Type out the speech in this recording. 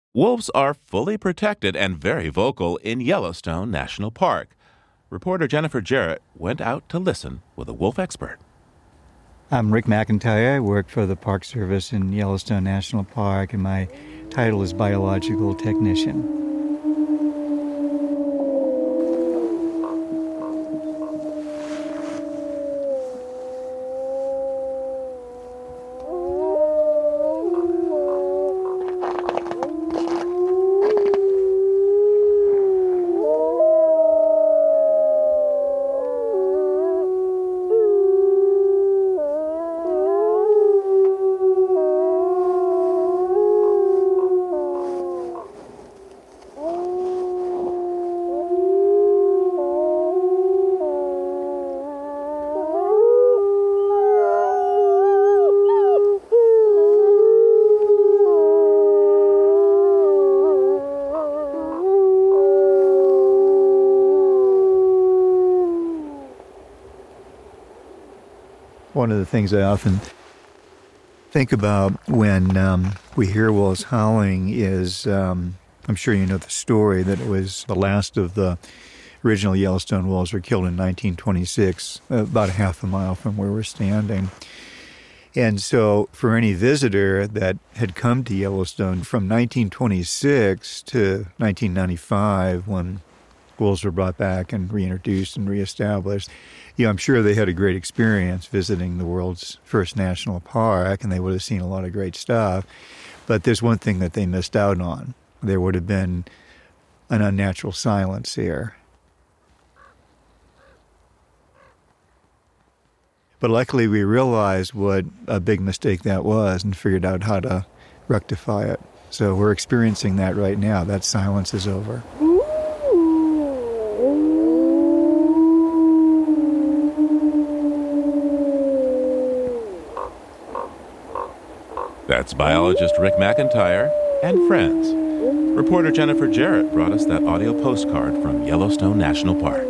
Wolves are fully protected and very vocal in Yellowstone National Park. Reporter Jennifer Jarrett went out to listen with a wolf expert. I'm Rick McIntyre. I work for the Park Service in Yellowstone National Park, and my title is Biological Technician. One of the things I often think about when we hear wolves howling is, I'm sure you know the story, that it was the last of the original Yellowstone wolves were killed in 1926, about a half a mile from where we're standing. And so for any visitor that had come to Yellowstone from 1926 to 1995, when wolves were brought back and reintroduced and reestablished, I'm sure they had a great experience visiting the world's first national park, and they would have seen a lot of great stuff. But there's one thing that they missed out on. There would have been an unnatural silence here. But luckily we realized what a big mistake that was and figured out how to rectify it. So we're experiencing that right now. That silence is over. That's biologist Rick McIntyre and friends. Reporter Jennifer Jarrett brought us that audio postcard from Yellowstone National Park.